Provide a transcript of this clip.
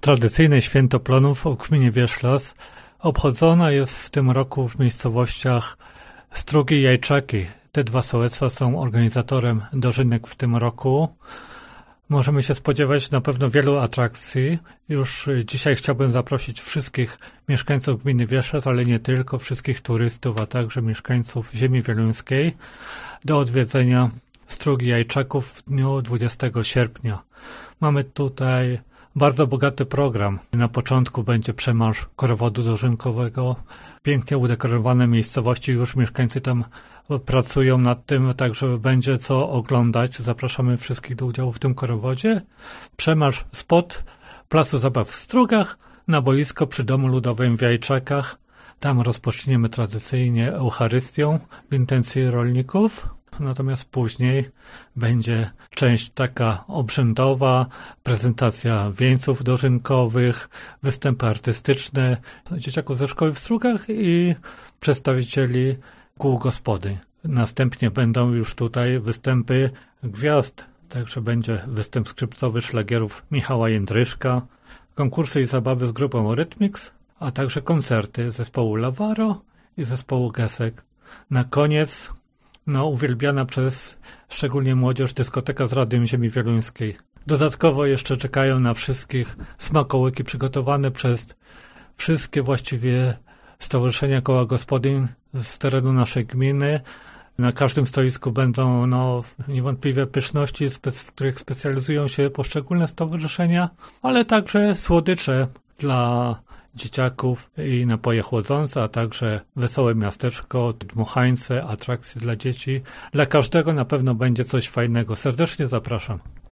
Tradycyjne święto plonów w gminie Wierzchlas obchodzona jest w tym roku w miejscowościach Strugi i Jajczaki. Te dwa sołectwa są organizatorem dożynek w tym roku. Możemy się spodziewać na pewno wielu atrakcji. Już dzisiaj chciałbym zaprosić wszystkich mieszkańców gminy Wierzchlas, ale nie tylko, wszystkich turystów, a także mieszkańców ziemi wieluńskiej do odwiedzenia Strugi Jajczaków w dniu 20 sierpnia. Mamy tutaj bardzo bogaty program. Na początku będzie przemarsz korowodu dożynkowego. Pięknie udekorowane miejscowości, już mieszkańcy tam pracują nad tym, także będzie co oglądać. Zapraszamy wszystkich do udziału w tym korowodzie. Przemarsz spod Placu Zabaw w Strugach na boisko przy Domu Ludowym w Jajczakach. Tam rozpoczniemy tradycyjnie Eucharystią w intencji rolników. Natomiast później będzie część taka obrzędowa, prezentacja wieńców dożynkowych, występy artystyczne dzieciaków ze szkoły w Strugach i przedstawicieli kół gospodyń. Następnie będą już tutaj występy gwiazd, także będzie występ skrzypcowy szlagierów Michała Jędryszka, konkursy i zabawy z grupą Rhythmix, a także koncerty zespołu Lawaro i zespołu Gesek. Na koniec uwielbiana przez szczególnie młodzież dyskoteka z Radiem Ziemi Wieluńskiej. Dodatkowo jeszcze czekają na wszystkich smakołyki przygotowane przez wszystkie właściwie stowarzyszenia koła gospodyń z terenu naszej gminy. Na każdym stoisku będą niewątpliwie pyszności, w których specjalizują się poszczególne stowarzyszenia, ale także słodycze dla dzieciaków i napoje chłodzące, a także wesołe miasteczko, dmuchańce, atrakcje dla dzieci. Dla każdego na pewno będzie coś fajnego. Serdecznie zapraszam.